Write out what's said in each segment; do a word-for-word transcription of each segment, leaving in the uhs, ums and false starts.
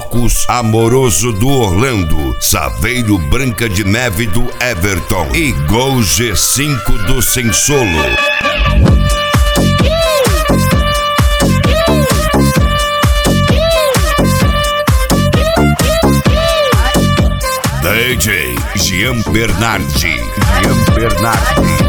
Marcos Amoroso do Orlando, Saveiro Branca de Neve do Everton e Gol G cinco do Sensolo. D J Jean Bernardi. Jean Bernardi.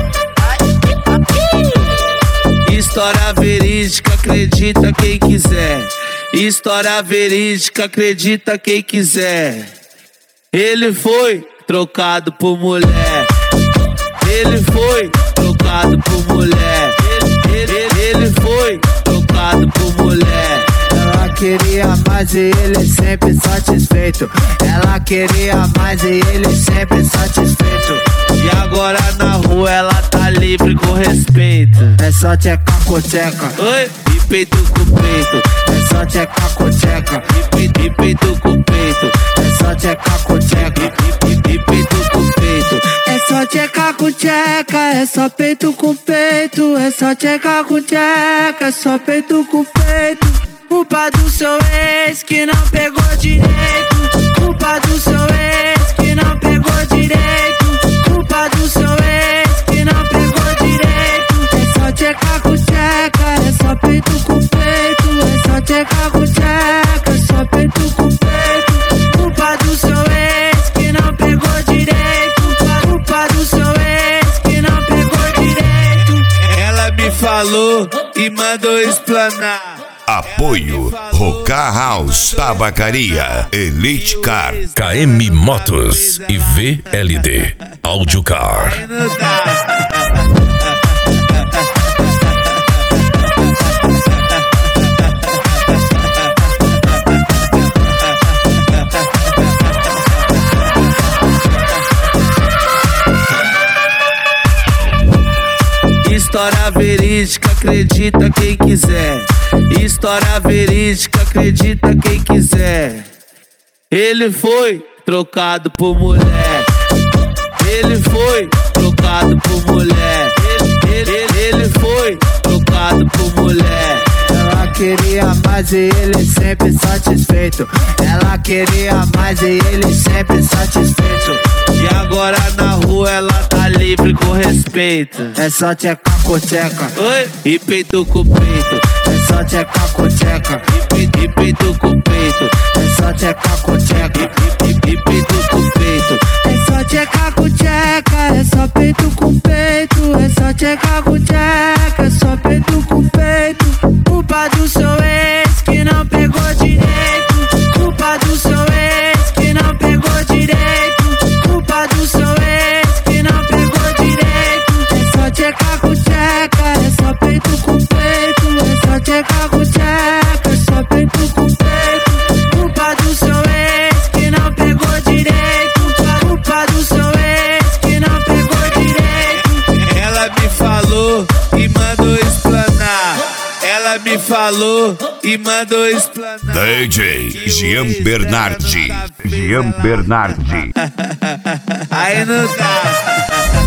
História verídica, acredita quem quiser. História verídica, acredita quem quiser. Ele foi trocado por mulher. Ele foi trocado por mulher. Ele, ele, ele foi trocado por mulher. Ela queria mais e ele sempre satisfeito. Ela queria mais e ele sempre satisfeito. E agora na rua ela tá livre com respeito. É só tcheca com tcheca. Oi? E peito com peito. É só tcheca com tcheca. E peito, e peito com peito. É só tcheca com tcheca. E, e, e peito com peito. É só tcheca com tcheca. É só peito com peito. É só tcheca com tcheca. É só peito com peito. Culpa do seu ex que não pegou direito. Culpa do seu ex que não pegou direito. Culpa do seu ex que não pegou direito. É só tcheca com tcheca. É só peito com peito. É só tcheca com tcheca. É só peito com peito. Culpa do seu ex que não pegou direito. Culpa do seu ex que não pegou direito. Ela me falou e mandou explanar. Apoio Roca House, Tabacaria, Elite Car, K M Motos e V L D Audio Car. História verídica, acredita quem quiser. História verídica, acredita quem quiser. Ele foi trocado por mulher. Ele foi trocado por mulher. Ele, ele, ele foi trocado por mulher. Ela queria mais e ele sempre satisfeito. Ela queria mais e ele sempre satisfeito. E agora na rua ela tá livre com respeito. É só tcheca com tcheca. Oi? E peito com peito. É só tcheca com tcheca. E peito, e peito com peito. É só tcheca com tcheca. E, e, e peito com peito. É só tcheca com tcheca. É só peito com peito. É só tcheca com tcheca. É só peito com peito. Culpa do seu ex que não pegou direito. Culpa do seu ex que não pegou direito. Culpa do seu ex que não pegou direito. É só tcheca com tcheca. É só peito com peito. É só tcheca com tcheca. É só peito com peito. Culpa do seu ex que não pegou direito. Culpa do seu ex que não pegou direito. Ela me falou e mandou explanar. Ela me falou e mandou explanar. D J Jean Bernardi. Jean Bernardi. Aí não dá.